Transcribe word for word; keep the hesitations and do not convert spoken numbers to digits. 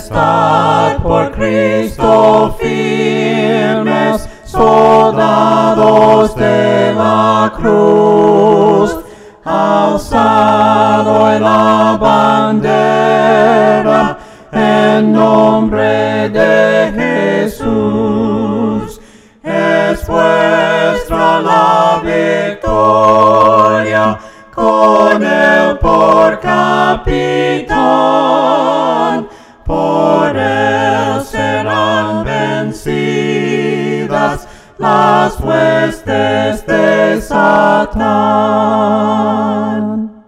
Estad por Cristo firmes, soldados de la cruz, alzado en la bandera, en nombre de Jesús. Es vuestra la victoria, con él por capitán, por él serán vencidas las huestes de Satán.